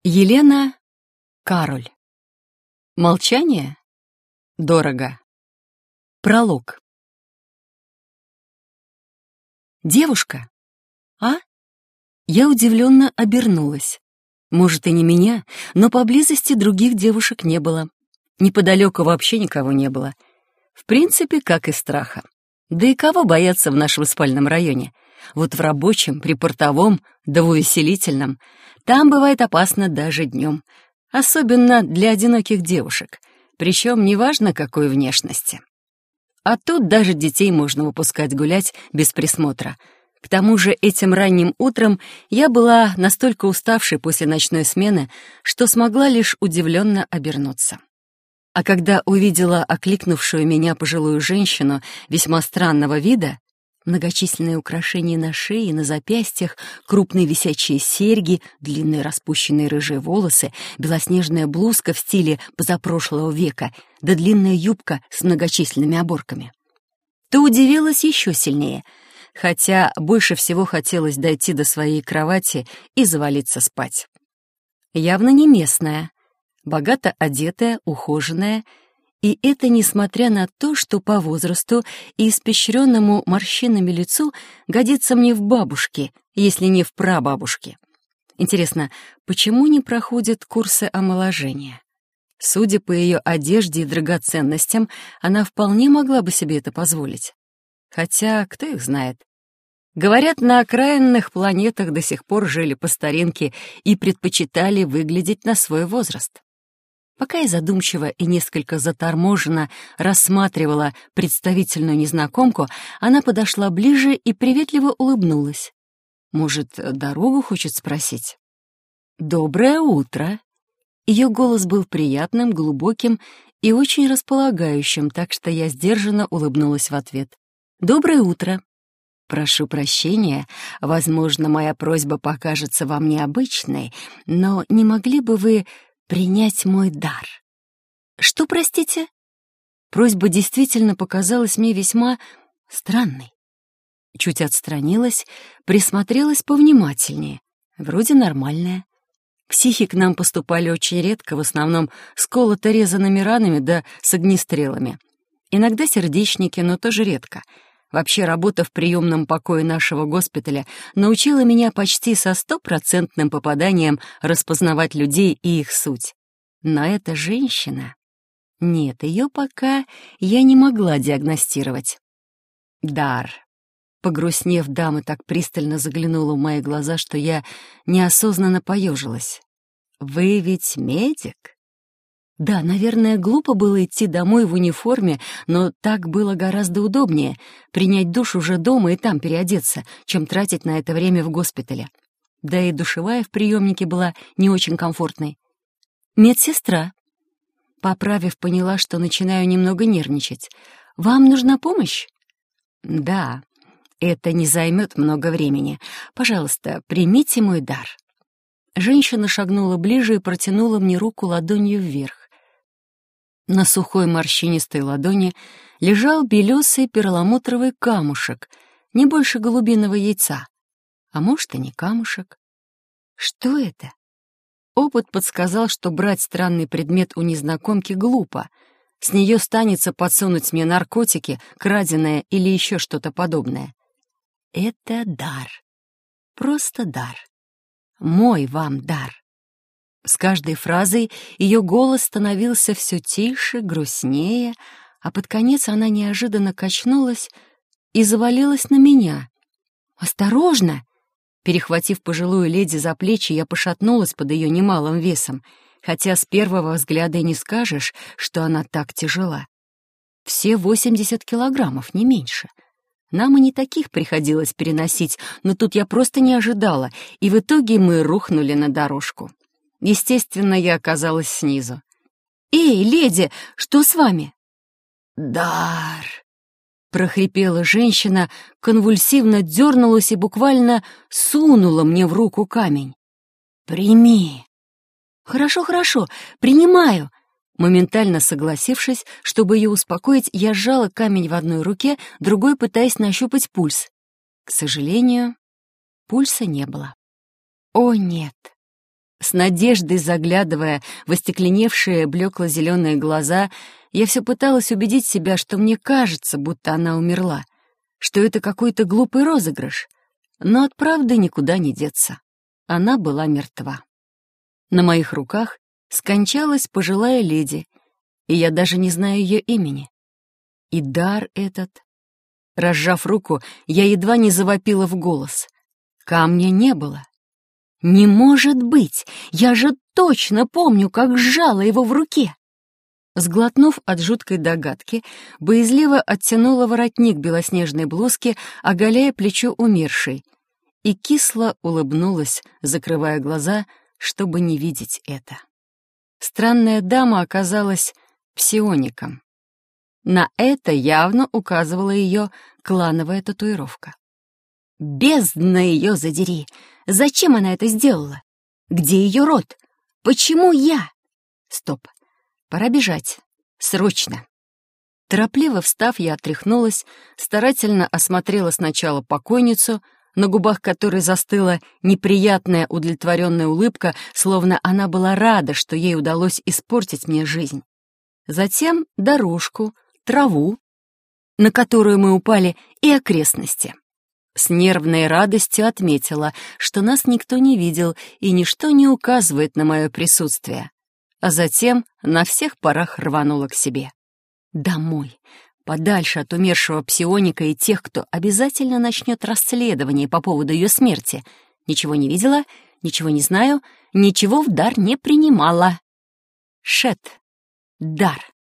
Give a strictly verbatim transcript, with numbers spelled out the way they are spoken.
Елена Кароль. Молчание? Дорого. Пролог. Девушка? А? Я удивленно обернулась. Может, и не меня, но поблизости других девушек не было. Неподалеку вообще никого не было. В принципе, как и страха. Да и кого бояться в нашем спальном районе? Вот в рабочем, припортовом, да в увеселительном. Там бывает опасно даже днем. Особенно для одиноких девушек. Причем неважно, какой внешности. А тут даже детей можно выпускать гулять без присмотра. К тому же этим ранним утром я была настолько уставшей после ночной смены, что смогла лишь удивленно обернуться. А когда увидела окликнувшую меня пожилую женщину весьма странного вида, многочисленные украшения на шее и на запястьях, крупные висячие серьги, длинные распущенные рыжие волосы, белоснежная блузка в стиле позапрошлого века, да длинная юбка с многочисленными оборками, то удивилась еще сильнее, хотя больше всего хотелось дойти до своей кровати и завалиться спать. Явно не местная, богато одетая, ухоженная, и это несмотря на то, что по возрасту и испещренному морщинами лицу годится мне в бабушке, если не в прабабушке. Интересно, почему не проходят курсы омоложения? Судя по ее одежде и драгоценностям, она вполне могла бы себе это позволить. Хотя, кто их знает? Говорят, на окраинных планетах до сих пор жили по старинке и предпочитали выглядеть на свой возраст. Пока я задумчиво и несколько заторможенно рассматривала представительную незнакомку, она подошла ближе и приветливо улыбнулась. Может, дорогу хочет спросить? «Доброе утро!» Ее голос был приятным, глубоким и очень располагающим, так что я сдержанно улыбнулась в ответ. «Доброе утро!» «Прошу прощения, возможно, моя просьба покажется вам необычной, но не могли бы вы принять мой дар?» «Что, простите?» Просьба действительно показалась мне весьма странной. Чуть отстранилась, присмотрелась повнимательнее. Вроде нормальная. Психи к нам поступали очень редко, в основном с колото-резанными ранами да с огнестрелами. Иногда сердечники, но тоже редко. Вообще, работа в приемном покое нашего госпиталя научила меня почти со стопроцентным попаданием распознавать людей и их суть. Но эта женщина... Нет, ее пока я не могла диагностировать. Дар. Погрустнев, дама так пристально заглянула в мои глаза, что я неосознанно поежилась. «Вы ведь медик?» Да, наверное, глупо было идти домой в униформе, но так было гораздо удобнее — принять душ уже дома и там переодеться, чем тратить на это время в госпитале. Да и душевая в приемнике была не очень комфортной. «Медсестра». Поправив, поняла, что начинаю немного нервничать. «Вам нужна помощь?» «Да, это не займет много времени. Пожалуйста, примите мой дар». Женщина шагнула ближе и протянула мне руку ладонью вверх. На сухой морщинистой ладони лежал белесый перламутровый камушек, не больше голубиного яйца. А может, и не камушек. Что это? Опыт подсказал, что брать странный предмет у незнакомки глупо. С нее станется подсунуть мне наркотики, краденое или еще что-то подобное. Это дар. Просто дар. Мой вам дар. С каждой фразой ее голос становился все тише, грустнее, а под конец она неожиданно качнулась и завалилась на меня. «Осторожно!» Перехватив пожилую леди за плечи, я пошатнулась под ее немалым весом, хотя с первого взгляда и не скажешь, что она так тяжела. Все восемьдесят килограммов, не меньше. Нам и не таких приходилось переносить, но тут я просто не ожидала, и в итоге мы рухнули на дорожку. Естественно, я оказалась снизу. «Эй, леди, что с вами?» «Дар!» — прохрипела женщина, конвульсивно дернулась и буквально сунула мне в руку камень. «Прими!» «Хорошо, хорошо, принимаю!» Моментально согласившись, чтобы ее успокоить, я сжала камень в одной руке, другой пытаясь нащупать пульс. К сожалению, пульса не было. О, нет! С надеждой заглядывая в остекленевшие блекло-зеленые глаза, я все пыталась убедить себя, что мне кажется, будто она умерла, что это какой-то глупый розыгрыш, но от правды никуда не деться. Она была мертва. На моих руках скончалась пожилая леди, и я даже не знаю ее имени. И дар этот... Разжав руку, я едва не завопила в голос. Камня не было. «Не может быть! Я же точно помню, как сжала его в руке!» Сглотнув от жуткой догадки, боязливо оттянула воротник белоснежной блузки, оголяя плечо умершей, и кисло улыбнулась, закрывая глаза, чтобы не видеть это. Странная дама оказалась псиоником. На это явно указывала ее клановая татуировка. Бездна ее задери! Зачем она это сделала? Где ее род? Почему я? Стоп, пора бежать. Срочно. Торопливо встав, я отряхнулась, старательно осмотрела сначала покойницу, на губах которой застыла неприятная удовлетворенная улыбка, словно она была рада, что ей удалось испортить мне жизнь. Затем дорожку, траву, на которую мы упали, и окрестности. С нервной радостью отметила, что нас никто не видел и ничто не указывает на мое присутствие. А затем на всех парах рванула к себе. Домой, подальше от умершего псионика и тех, кто обязательно начнет расследование по поводу ее смерти. Ничего не видела, ничего не знаю, ничего в дар не принимала. Шет. Дар.